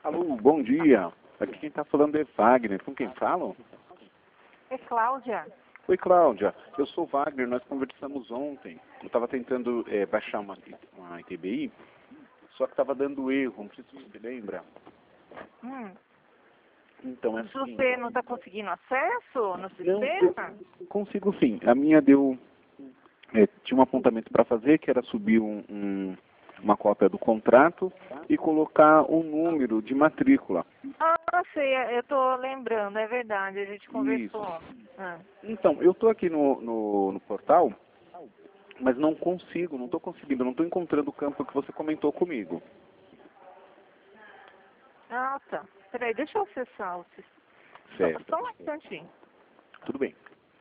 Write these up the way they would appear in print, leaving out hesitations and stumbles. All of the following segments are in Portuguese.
Alô, bom dia. Aqui quem está falando é Wagner. Com quem falo? É Cláudia. Oi, Cláudia. Eu sou Wagner. Nós conversamos ontem. Eu estava tentando baixar uma ITBI, só que estava dando erro. Não sei se você lembra. Então, é assim. Você não está conseguindo acesso no Não, sistema? eu consigo sim. A minha deu... tinha um apontamento para fazer, que era subir uma cópia do contrato e colocar um número de matrícula. Ah, sei, eu estou lembrando, é verdade, a gente conversou. Então, eu estou aqui no portal, mas não estou conseguindo, não estou encontrando o campo que você comentou comigo. Ah, tá. Peraí, deixa eu acessar o sistema. Certo. Só um instantinho. Tudo bem.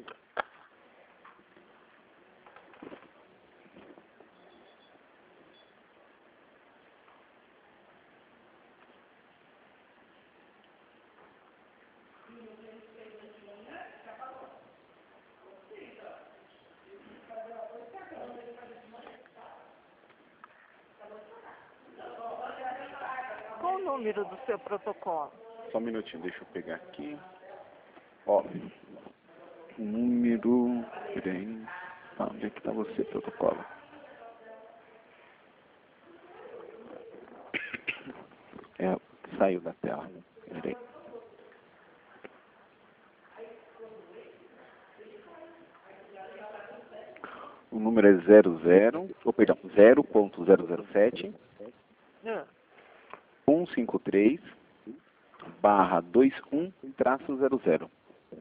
Qual o número do seu protocolo? Só um minutinho, deixa eu pegar aqui. Ó, número... Peraí. Onde é que está você, protocolo? Saiu da tela. Peraí. O número é 0.007 153 /21-00.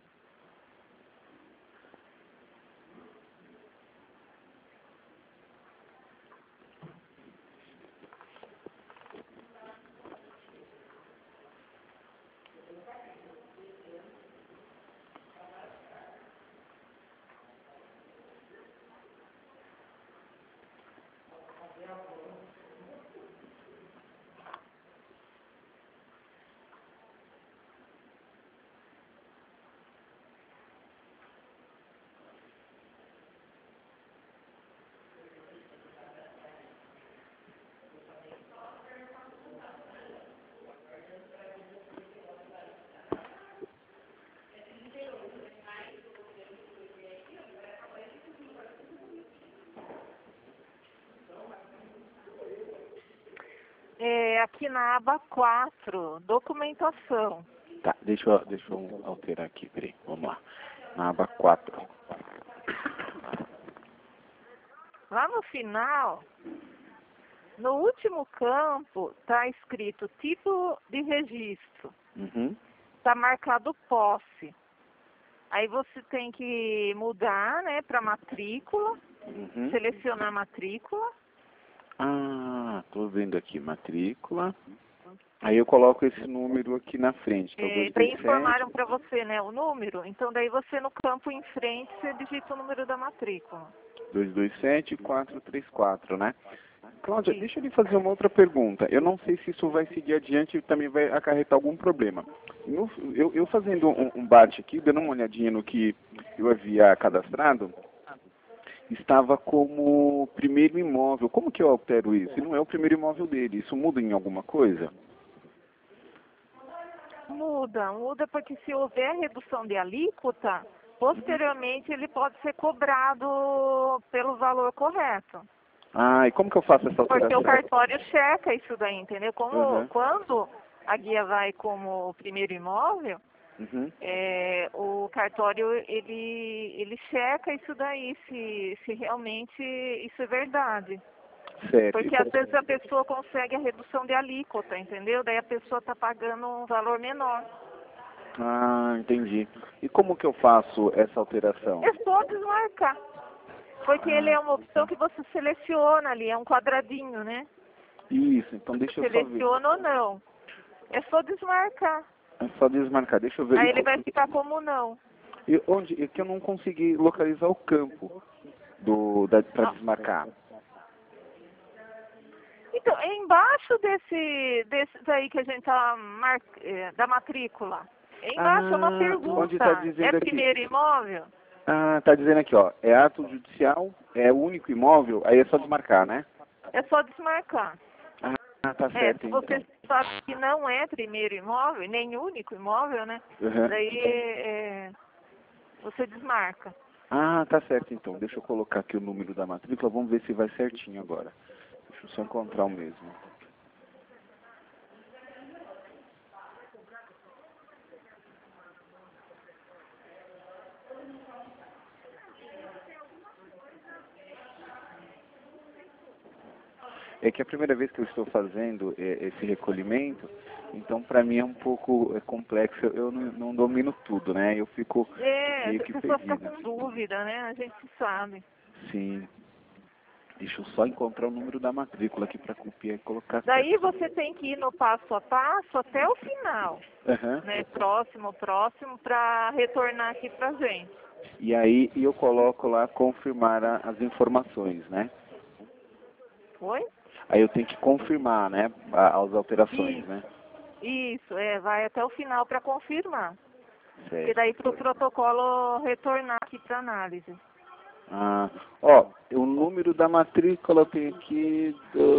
Aqui na aba 4, documentação. Tá, deixa eu alterar aqui, peraí, vamos lá. Na aba 4. Lá no final, no último campo, está escrito tipo de registro. Está marcado posse. Aí você tem que mudar, né, para matrícula, selecionar matrícula. Ah, tô vendo aqui, matrícula. Aí eu coloco esse número aqui na frente, que é o Daí 227. informaram para você, né, o número. Então daí você no campo em frente, você digita o número da matrícula. 227-434, né? Cláudia, deixa eu lhe fazer uma outra pergunta. Eu não sei se isso vai seguir adiante e também vai acarretar algum problema. Eu fazendo um bate aqui, dando uma olhadinha no que eu havia cadastrado, estava como primeiro imóvel. Como que eu altero isso? E não é o primeiro imóvel dele. Isso muda em alguma coisa? Muda porque se houver redução de alíquota, posteriormente ele pode ser cobrado pelo valor correto. Ah, e como que eu faço essa alteração? Porque o cartório checa isso daí, entendeu? Quando a guia vai como primeiro imóvel, o cartório ele checa isso daí, se realmente isso é verdade. Certo. Porque às vezes a pessoa consegue a redução de alíquota, entendeu? Daí a pessoa está pagando um valor menor. Ah, entendi. E como que eu faço essa alteração? É só desmarcar. Porque ele é uma opção que você seleciona ali, é um quadradinho, né? Isso, então deixa eu só ver. Seleciona ou não. É só desmarcar. É só desmarcar, deixa eu ver. Aí ele vai ficar como não. E é que eu não consegui localizar o campo para desmarcar. Então, é embaixo desse daí que a gente tá da matrícula. É embaixo, é uma pergunta. Onde tá dizendo é aqui? Primeiro imóvel? Ah, tá dizendo aqui, ó. É ato judicial, é o único imóvel, aí é só desmarcar, né? É só desmarcar. Ah, tá certo, Se você então. Só que não é primeiro imóvel, nem único imóvel, né? Daí você desmarca. Ah, tá certo então. Deixa eu colocar aqui o número da matrícula, vamos ver se vai certinho agora. Deixa eu só encontrar o mesmo. É que é a primeira vez que eu estou fazendo esse recolhimento, então para mim é um pouco complexo, eu não domino tudo, né? Eu fico meio que a pessoa fica perdido. com dúvida, né? A gente sabe. Sim. Deixa eu só encontrar o número da matrícula aqui para copiar e colocar. Daí você tem que ir no passo a passo até o final, né? Próximo, para retornar aqui pra gente. E aí eu coloco lá confirmar as informações, né? Oi? Aí eu tenho que confirmar, né, as alterações, Isso. né? Isso, vai até o final para confirmar. Certo. E daí para o protocolo retornar aqui para análise. Ah, ó, o número da matrícula tem aqui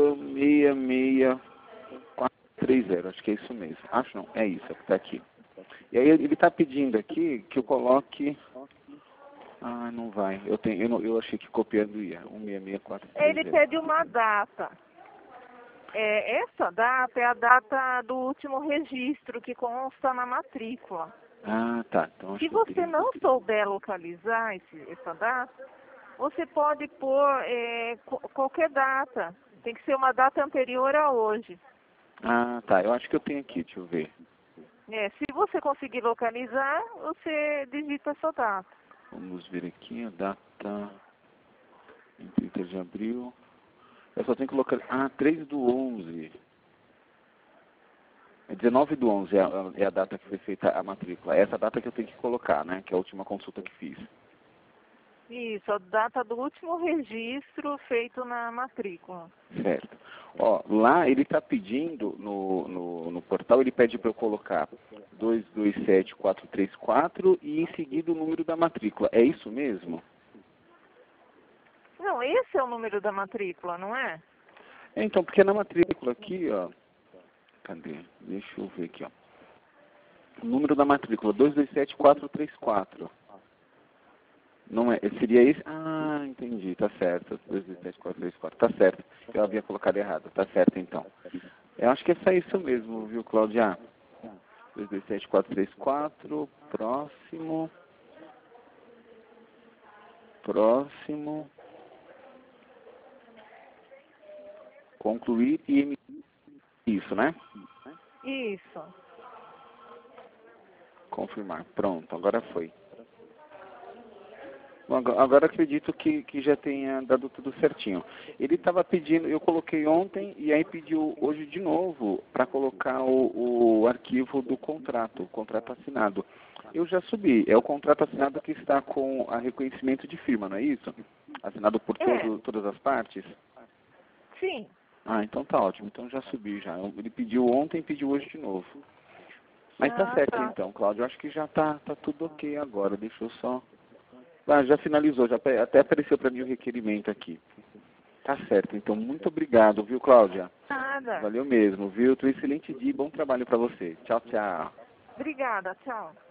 66430, acho que é isso mesmo. Acho não, é isso, é que está aqui. E aí ele está pedindo aqui que eu coloque... Ah, não vai. Eu achei que copiando ia. 166430. Ele pede uma data. Essa data é a data do último registro que consta na matrícula. Ah, tá. Então, se você não souber localizar essa data, você pode pôr qualquer data. Tem que ser uma data anterior a hoje. Ah, tá. Eu acho que eu tenho aqui, deixa eu ver. Se você conseguir localizar, você digita essa data. Vamos ver aqui a data em 30 de abril. Eu só tenho que localizar... Ah, 3/11. É 19/11 é a data que foi feita a matrícula. É essa data que eu tenho que colocar, né? Que é a última consulta que fiz. Isso, a data do último registro feito na matrícula. Certo. Ó, lá ele está pedindo, no portal, ele pede para eu colocar 227434 e em seguida o número da matrícula. É isso mesmo? Não, esse é o número da matrícula, não é? Então, porque na matrícula aqui, ó... Cadê? Deixa eu ver aqui, ó. O número da matrícula, 227434. Não é, seria esse? Ah, entendi, tá certo. 227434, tá certo. Eu havia colocado errado, tá certo então. Eu acho que é só isso mesmo, viu, Cláudia? 227434, próximo. Próximo. Concluir e emitir. Isso, né? Isso. Confirmar. Pronto, agora foi. Bom, agora acredito que já tenha dado tudo certinho. Ele estava pedindo, eu coloquei ontem e aí pediu hoje de novo para colocar o arquivo do contrato, o contrato assinado. Eu já subi, é o contrato assinado que está com a reconhecimento de firma, não é isso? Assinado por todas as partes? Sim. Ah, então tá ótimo, então já subi já. Ele pediu ontem e pediu hoje de novo. Mas tá certo então, Cláudio, eu acho que já tá tudo ok agora, deixa eu só... Ah, já finalizou, até apareceu para mim o requerimento aqui. Tá certo, então muito obrigado, viu, Cláudia? Nada. Valeu mesmo, viu? Um excelente dia e bom trabalho para você. Tchau, tchau. Obrigada, tchau.